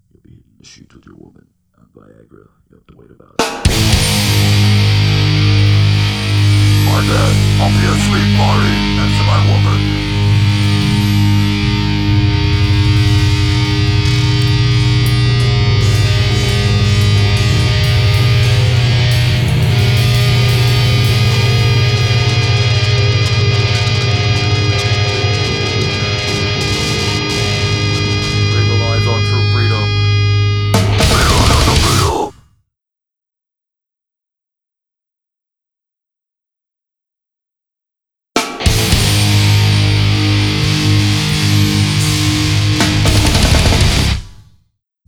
You'll be hitting the sheets with your woman on Viagra. You have to wait about it. My dad, I'll be asleep, Marty, next to my woman.